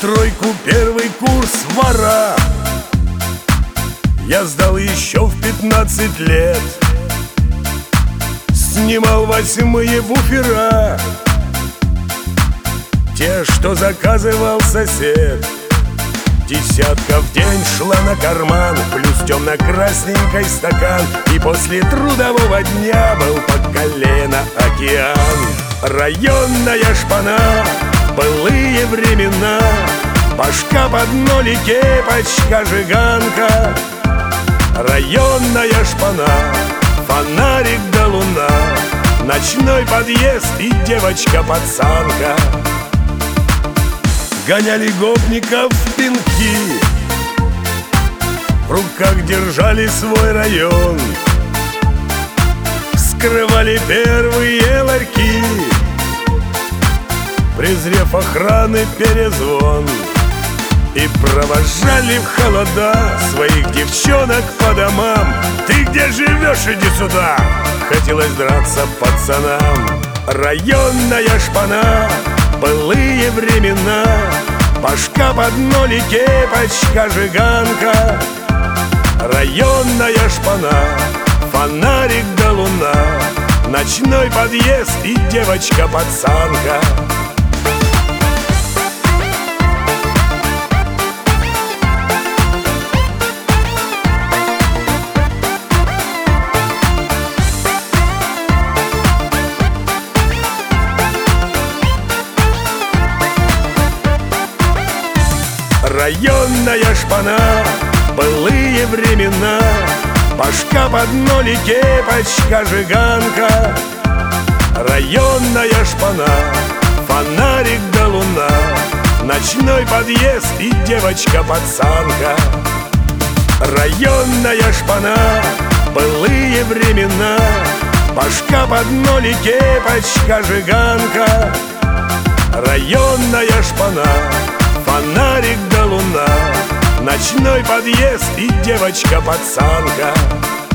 тройку первый курс вора я сдал еще в 15 лет. Снимал 8-е буфера, те, что заказывал сосед. Десятка в день шла на карман, плюс темно-красненький стакан. И после трудового дня был по колено океан. Районная шпана, былые времена, башка под ноль и кепочка жиганка. Районная шпана, фонарик да луна, ночной подъезд и девочка-пацанка. Гоняли гопников в пинки, в руках держали свой район, вскрывали первые ларьки, презрев охраны перезвон. И провожали в холода своих девчонок по домам. Ты где живешь, иди сюда! Хотелось драться пацанам. Районная шпана, былые времена, башка под ноль и кепочка жиганка. Районная шпана, фонарик да луна, ночной подъезд и девочка-пацанка. Районная шпана, былые времена, башка под ноль и кепочка жиганка. Районная шпана, фонарик да луна, ночной подъезд и девочка-пацанка. Районная шпана, былые времена, башка под ноль и кепочка жиганка. Районная шпана, фонарик да луна, ночной подъезд и девочка-пацанка.